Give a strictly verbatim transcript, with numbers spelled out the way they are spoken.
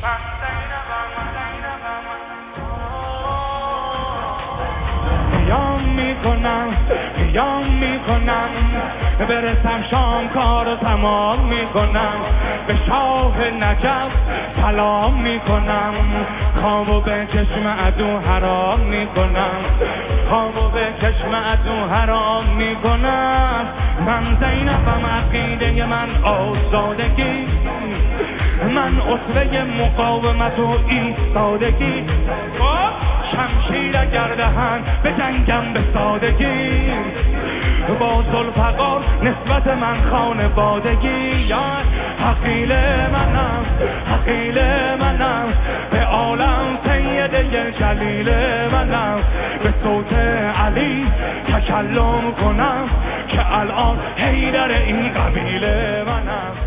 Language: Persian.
قیام میکنم قیام میکنم برسم شام کارو تمام میکنم به شاه نجف سلام میکنم کامو به چشم عدو حرام میکنم کامو به چشم عدو حرام میکنم من زینبم عقیده من آزادگی من اسوه مقاومت و ایستادگی شمشیر اگر دهن به جنگم به سادگی با ذوالفقار نسبت من خانوادگی یا حقیل منم حقیل منم به عالم سیده جلیل منم به صوت علی تکلم کنم که الان حیدر این قبیله منم